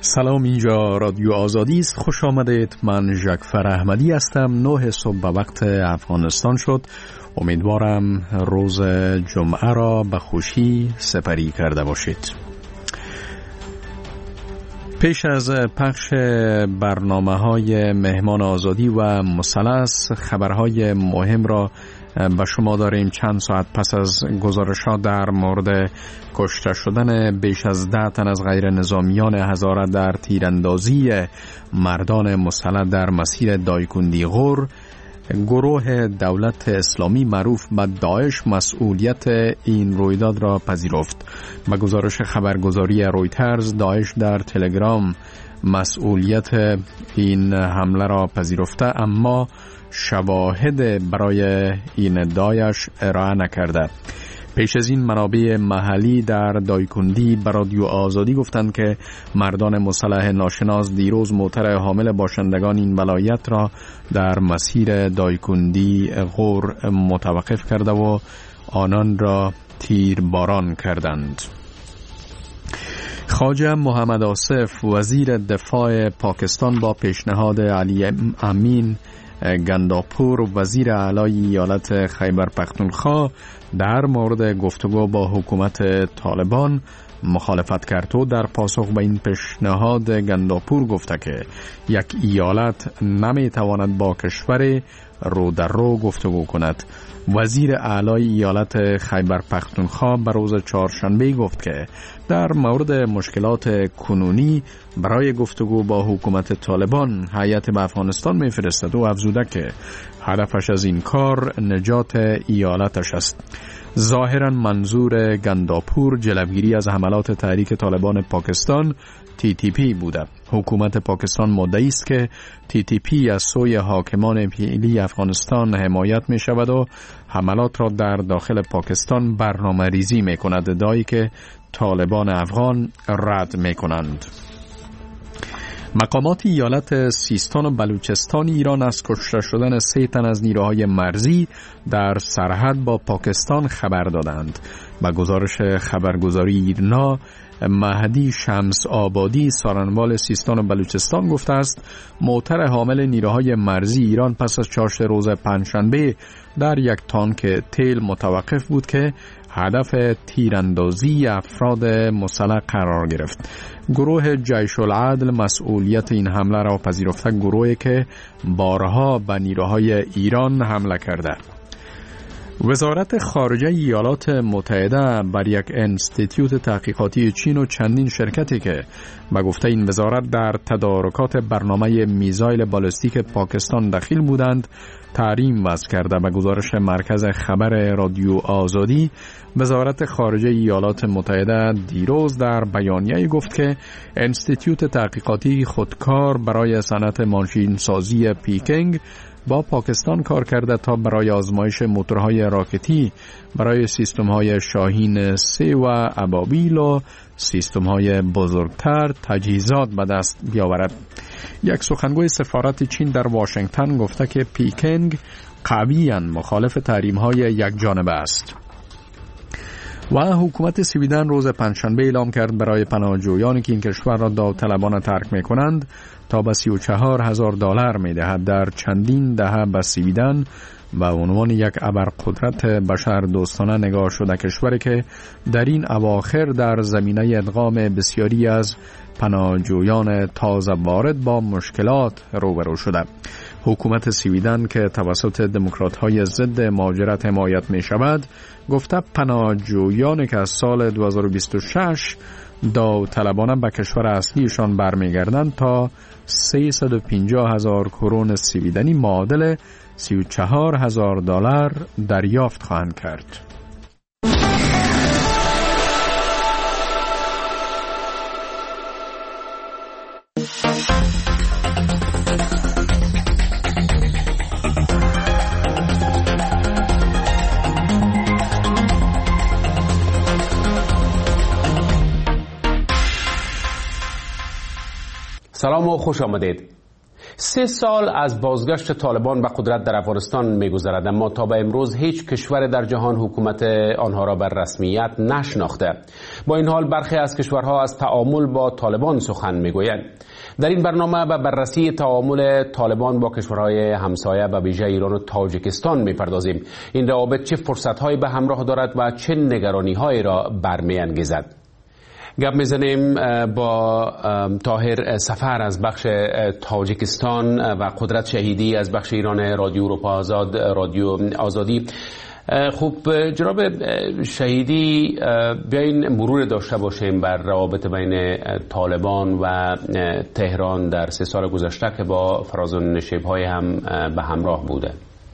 سلام، اینجا رادیو آزادی است. خوش آمدید. من ژکفر احمدی هستم. 9 صبح به وقت افغانستان شد. امیدوارم روز جمعه را به خوشی سپری کرده باشید. پیش از پخش برنامه‌های مهمان آزادی و مثلث، خبرهای مهم را به شما داریم. چند ساعت پس از گزارشات در مورد کشته شدن بیش از 10 تن از غیر نظامیان هزاره در تیراندازی مردان مسلح در مسیر دایکندی غور، گروه دولت اسلامی معروف به داعش مسئولیت این رویداد را پذیرفت. به گزارش خبرگزاری رویترز، داعش در تلگرام مسئولیت این حمله را پذیرفته، اما شواهد برای این ادعایش ارائه نکرده. پیش از این منابع محلی در دایکندی به رادیو آزادی گفتند که مردان مسلح ناشناس دیروز موتر حامل باشندگان این ولایت را در مسیر دایکندی غور متوقف کرده و آنان را تیرباران کردند. خواجه محمد آصف، وزیر دفاع پاکستان، با پیشنهاد علی امین گنداپور، وزیر اعلی ایالت خیبر پختونخوا، در مورد گفتگو با حکومت طالبان مخالفت کرد و در پاسخ به این پیشنهاد گنداپور گفته که یک ایالت نمیتواند با کشور رو در رو گفتگو کند. وزیر اعلی ایالت خیبر پختونخوا به روز چهارشنبه گفت که در مورد مشکلات کنونی برای گفتگو با حکومت طالبان هیئت به افغانستان میفرستد و افزوده که هدفش از این کار نجات ایالتش است. ظاهرا منظور گنداپور جلوگیری از حملات تحریک طالبان پاکستان TTP بوده. حکومت پاکستان مدعی است که TTP از سوی حاکمان فعلی افغانستان حمایت می شود و حملات را در داخل پاکستان برنامه ریزی می کند، ادعایی که طالبان افغان رد می کنند. مقامات ایالت سیستان و بلوچستان ایران از کشته شدن 3 تن از نیروهای مرزی در سرحد با پاکستان خبر دادند. با گزارش خبرگزاری ایرنا، مهدی شمس آبادی، سارنوال سیستان و بلوچستان، گفته است موتر حامل نیروهای مرزی ایران پس از چاشت روز پنجشنبه در یک تانک تیل متوقف بود که هدف تیراندازی افراد مسلح قرار گرفت. گروه جیش العدل مسئولیت این حمله را پذیرفته، گروهی که بارها به نیروهای ایران حمله کرده. وزارت خارجه ایالات متحده بر یک انستیتیوت تحقیقاتی چین و چندین شرکتی که به گفته این وزارت در تدارکات برنامه میزایل بالستیک پاکستان دخیل بودند تحریم وضع کرده. به گزارش مرکز خبر رادیو آزادی، وزارت خارجه ایالات متحده دیروز در بیانیه‌ای گفت که انستیتیوت تحقیقاتی خودکار برای صنعت ماشین سازی پیکنگ با پاکستان کار کرده تا برای آزمایش موتورهای راکتی برای سیستم‌های شاهین 3 و ابابیل و سیستم‌های بزرگتر تجهیزات به دست بیاورد. یک سخنگوی سفارت چین در واشنگتن گفته که پیکنگ قویاً مخالف تحریم‌های یک جانبه است. و حکومت سویدن روز پنجشنبه اعلام کرد برای پناهجویانی که این کشور را داوطلبانه ترک می‌کنند تا به $34,000 می‌دهد. در چندین دهه به سویدن به عنوان یک ابرقدرت بشر دوستانه نگاه شده، کشوری که در این اواخر در زمینه ادغام بسیاری از پناهجویان تازه وارد با مشکلات روبرو شده. حکومت سویدن که توسط دموکرات‌های ضد مهاجرت حمایت می‌شود، گفته پناهجویانی که از سال 2026 داوطلبانه به کشور اصلیشان برمیگردند تا $350,000 کرون سویدنی معادل $34,000 دریافت خواهند کرد. سلام و خوش آمدید. 3 سال از بازگشت طالبان به قدرت در افغانستان می‌گذرد، اما تا به امروز هیچ کشور در جهان حکومت آنها را بر رسمیت نشناخته. با این حال برخی از کشورها از تعامل با طالبان سخن می‌گویند. در این برنامه به بررسی تعامل طالبان با کشورهای همسایه به ویژه ایران و تاجیکستان می‌پردازیم. این روابط چه فرصت‌هایی به همراه دارد و چه نگرانی‌هایی را برمی‌انگیزد؟ گپ میزنیم با طاهر سفر از بخش تاجیکستان و قدرت شهیدی از بخش ایران رادیو اروپا آزاد، رادیو آزادی. خوب جناب شهیدی، بیاین مرور داشته باشیم بر روابط بین طالبان و تهران در 3 سال گذشته که با فراز و نشیب‌های هم به همراه بوده.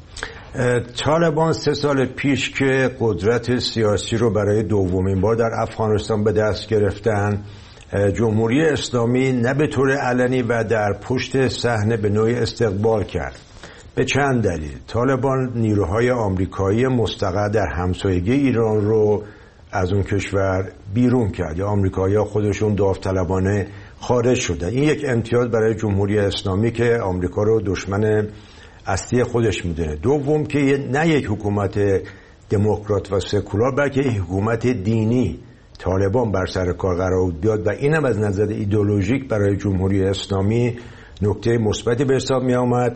طالبان 3 سال پیش که قدرت سیاسی رو برای دومین بار در افغانستان به دست گرفتن، جمهوری اسلامی نه به طور علنی و در پشت صحنه به نوعی استقبال کرد. به چند دلیل. طالبان نیروهای آمریکایی مستقر در همسایگی ایران رو از اون کشور بیرون کرد، یا آمریکایی‌ها خودشون داوطلبانه خارج شدن. این یک امتیاز برای جمهوری اسلامی که آمریکا رو دشمن اصلی خودش میدونه. دوم که نه یک حکومت دموکرات و سکولار، بلکه یک حکومت دینی طالبان بر سر کار قرار بیاد و اینم از نظر ایدئولوژیک برای جمهوری اسلامی نکته مثبتی به حساب می آمد.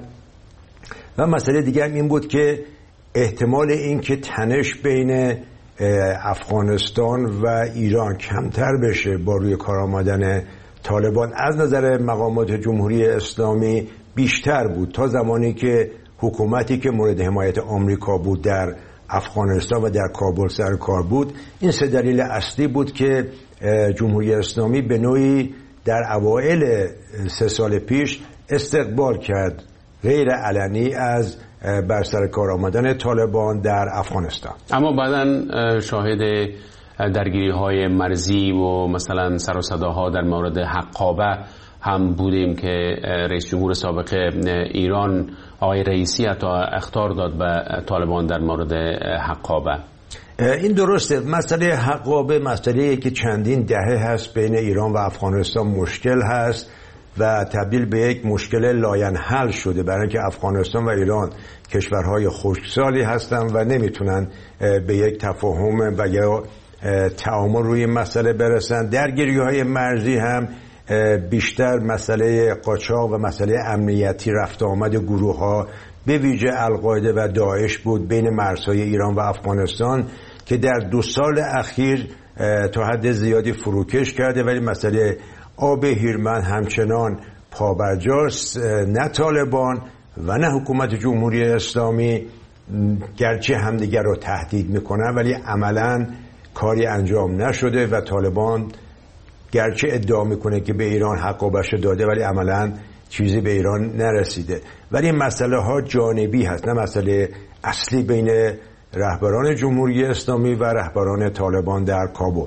و مسئله دیگر این بود که احتمال این که تنش بین افغانستان و ایران کمتر بشه با روی کار آمدن طالبان از نظر مقامات جمهوری اسلامی بیشتر بود، تا زمانی که حکومتی که مورد حمایت آمریکا بود در افغانستان و در کابل سر کار بود. این 3 دلیل اصلی بود که جمهوری اسلامی به نوعی در اوایل 3 سال پیش استقبال کرد غیر علنی از بر سر کار آمدن طالبان در افغانستان. اما بعداً شاهد درگیری‌های مرزی و مثلا سر و صداها در مورد حقابه هم بودیم که رئیس جمهور سابق ایران آقای رئیسی حتی اخطار داد به طالبان در مورد حقابه. این درسته. مسئله حقابه مسئله‌ای که چندین دهه هست بین ایران و افغانستان مشکل هست و تبدیل به یک مشکل لاینحل شده، برای اینکه افغانستان و ایران کشورهای خشکسالی هستند و نمیتونن به یک تفاهم و یا تعامل روی مسئله برسن. درگیری‌های مرزی هم بیشتر مسئله قاچاق و مسئله امنیتی رفت آمد گروه‌ها به ویژه القاعده و داعش بود بین مرزهای ایران و افغانستان که در 2 سال اخیر تا حد زیادی فروکش کرده، ولی مسئله آب هیرمند همچنان پابرجاست. نه طالبان و نه حکومت جمهوری اسلامی گرچه همدیگر رو تهدید میکنن ولی عملاً کاری انجام نشده و طالبان گرچه ادعا میکنه که به ایران حقابش داده ولی عملاً چیزی به ایران نرسیده. ولی این مسئله ها جانبی هست، نه مسئله اصلی بین رهبران جمهوری اسلامی و رهبران طالبان در کابل.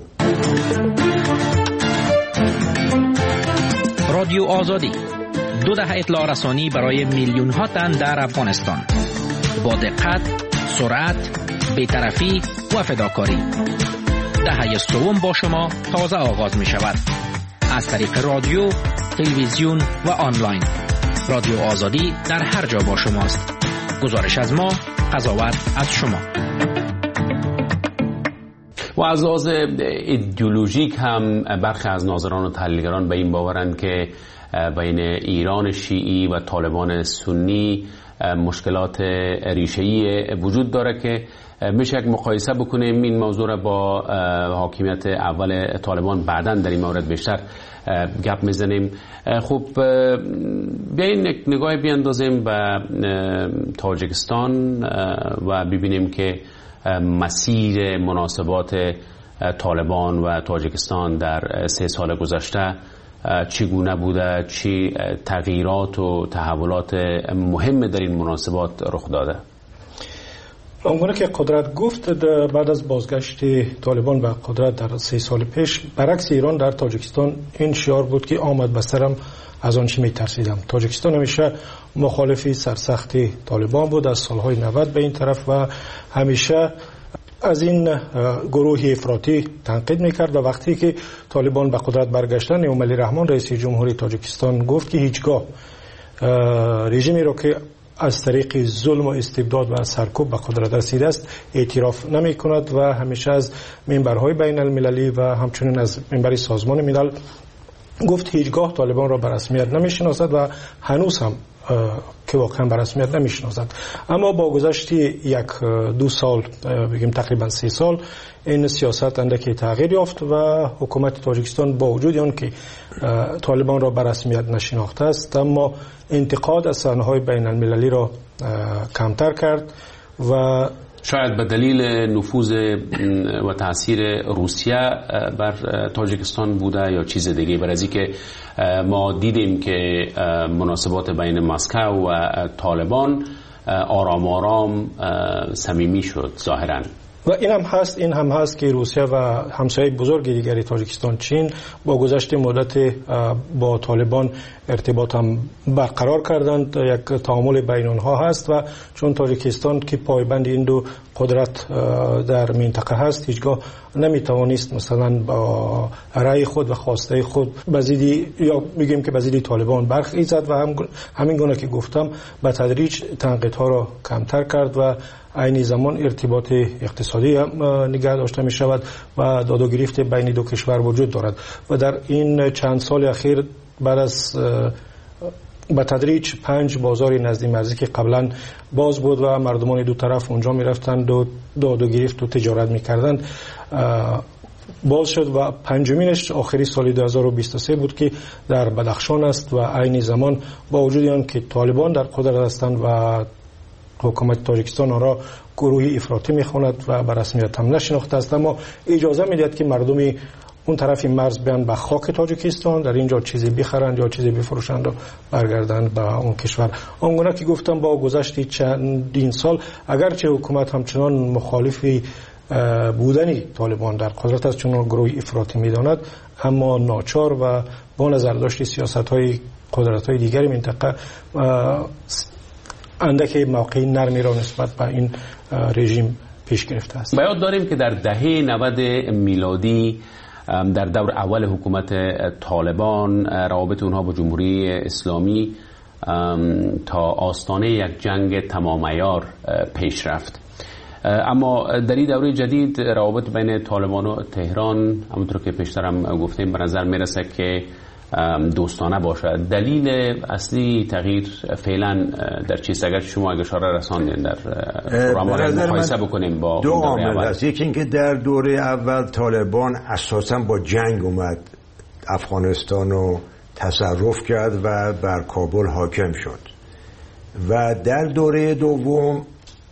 رادیو آزادی 2 دهه اطلاع رسانی برای میلیون ها تن در افغانستان، با دقت، سرعت، بی‌طرفی و فداکاری. دهه سوم با شما تازه آغاز می شود از طریق رادیو، تلویزیون و آنلاین. رادیو آزادی در هر جا با شماست. گزارش از ما، قضاوت از شما. و از لحاظ ایدئولوژیک هم برخی از ناظران و تحلیلگران به این باورند که بین ایران شیعی و طالبان سنی مشکلات ریشه‌ای وجود داره که میشه یک مقایسه بکنیم این موضوع را با حاکمیت اول طالبان. بعداً در این مورد بیشتر گپ میزنیم. خب بیاین یک نگاهی بیاندازیم به تاجیکستان و ببینیم که مسیر مناسبات طالبان و تاجیکستان در 3 سال گذشته چگونه بوده، چی تغییرات و تحولات مهم در این مناسبات رخ داده؟ اونگونه که قدرت گفت بعد از بازگشت طالبان به قدرت در 3 سال پیش، برعکس ایران در تاجیکستان این شعار بود که آمد به سرم از آن چی میترسیدم. تاجیکستان همیشه مخالفی سرسخت طالبان بود از سالهای 90 به این طرف و همیشه از این گروه افراطی تنقید میکرد و وقتی که طالبان به قدرت برگشتن، امومالی رحمان رئیس جمهوری تاجیکستان گفت که هیچگاه رژیمی رو که از طریق ظلم و استبداد و سرکوب به قدرت رسیده است اعتراف نمی کند و همیشه از منبرهای بین المللی و همچنین از منبر سازمان ملل گفت هیچگاه طالبان را به رسمیت نمی شناسد و هنوز هم که واقعا به رسمیت نمی شناسد. اما با گذشت 1-2 سال بگیم تقریبا 3 سال این سیاست اندکی تغییر یافت و حکومت تاجیکستان با وجود آن که طالبان را به رسمیت نشناخته است اما انتقاد از صحنه‌های بین المللی را کمتر کرد و شاید به دلیل نفوذ و تاثیر روسیه بر تاجیکستان بوده یا چیز دیگه، برای از اینکه ما دیدیم که مناسبات بین مسکو و طالبان آرام آرام صمیمی شد ظاهراً. و این هم هست که روسیه و همسایه بزرگ دیگری تاجیکستان چین با گذشت مدت با طالبان ارتباط هم برقرار کردند. یک تعامل بین آنها هست و چون تاجیکستان که پایبند این دو قدرت در منطقه هست هیچگاه نمیتوانست مثلا با رأی خود و خواسته خود بزیدی یا بگیم که بزیدی طالبان برخیزد و همین گونه که گفتم به تدریج تنقیدها را کمتر کرد و عین زمان ارتباط اقتصادی نگه داشته می شود و داد و گریخت بین دو کشور وجود دارد و در این چند سال اخیر بعد از به تدریج 5 بازار نزدی مرزی که قبلا باز بود و مردمان دو طرف اونجا می رفتند و داد و گریخت و تجارت می کردند باز شد و پنجمینش آخری سال 2023 بود که در بدخشان است و عین زمان با وجود آن که طالبان در قدرت هستند و حکومت تاجیکستان آن را گروهی افراطی می‌خواند و به رسمیت هم نشناخته است اما اجازه می‌دهد که مردمی اون طرف مرز بیان به خاک تاجیکستان در اینجا چیزی بخرند یا چیزی بفروشند و برگردند به اون کشور. آنگونه که گفتم با گذشت چندین سال اگرچه حکومت همچنان مخالفی بودن طالبان در قدرت است چون گروهی افراطی می‌داند اما ناچار و با نظر داشت سیاست‌های قدرت‌های دیگری منطقه اندکی موقعی نرمی را نسبت به این رژیم پیش گرفته است. یاد داریم که در دهه 90 میلادی در دور اول حکومت طالبان روابط اونها با جمهوری اسلامی تا آستانه یک جنگ تمام عیار پیش رفت. اما در این دوره جدید روابط بین طالبان و تهران همونطور که پیشترم گفتیم به نظر میرسه که دوستانه باشد. دلیل اصلی تغییر فعلا در چیست؟ اگر شما اشاره رساندین در رامال مقایسه بکنیم با دو عامل است. یکی اینکه در دوره اول طالبان اساسا با جنگ اومد افغانستان رو تصرف کرد و بر کابل حاکم شد و در دوره دوم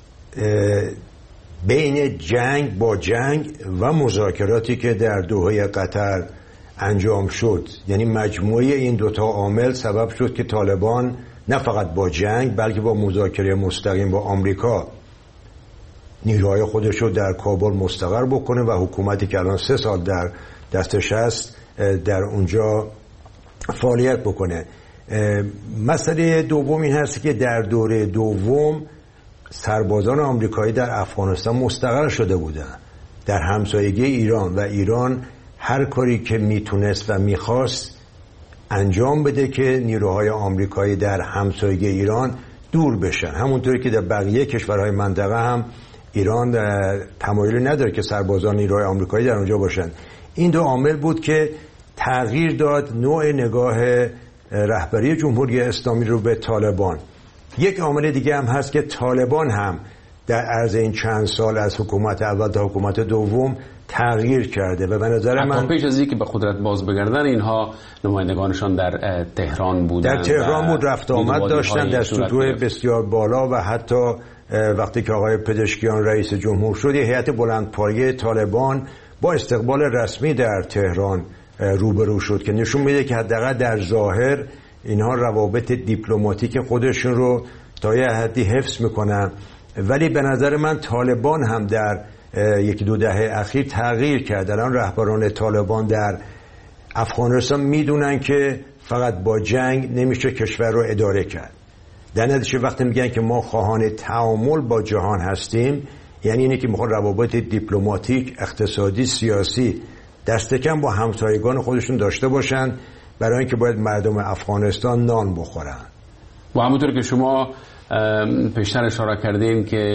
بین جنگ با جنگ و مذاکراتی که در دوحه قطر انجام شد یعنی مجموعه این دوتا عامل سبب شد که طالبان نه فقط با جنگ بلکه با مذاکره مستقیم با آمریکا نیروهای خودش رو در کابل مستقر بکنه و حکومتی که الان 3 سال در دستش هست در اونجا فعالیت بکنه. مسئله دوم این هست که در دوره دوم سربازان آمریکایی در افغانستان مستقر شده بودن در همسایگی ایران و ایران هر کاری که میتونست و میخواست انجام بده که نیروهای آمریکایی در همسایگی ایران دور بشن. همونطوری که در بقیه کشورهای منطقه هم ایران تمایلی نداره که سربازان نیروهای آمریکایی در اونجا باشن. این دو عامل بود که تغییر داد نوع نگاه رهبری جمهوری اسلامی رو به طالبان. یک عامل دیگه هم هست که طالبان هم در عرض این چند سال از حکومت اول تا حکومت دوم تغییر کرده و به نظر من پیش از اینکه به قدرت باز بگردن اینها نمایندگانشان در تهران بودن، در تهران بود، رفت آمد داشتن در سطوح بسیار بالا و حتی وقتی که آقای پزشکیان رئیس جمهور شد یه هیئت بلندپایه طالبان با استقبال رسمی در تهران روبرو شد که نشون میده که حداقل در ظاهر اینها روابط دیپلماتیک خودشون رو تا یه حدی حفظ میکنن. ولی به نظر من طالبان هم در 1-2 دهه اخیر تغییر کرد. الان رهبران طالبان در افغانستان میدونن که فقط با جنگ نمیشه کشور رو اداره کرد. در نتیجه وقتی میگن که ما خواهان تعامل با جهان هستیم یعنی اینه که میخوان روابط دیپلماتیک، اقتصادی، سیاسی دست کم با همسایگان خودشون داشته باشن برای اینکه باید مردم افغانستان نان بخورن. و همونطور که شما پیشتر اشاره کردین که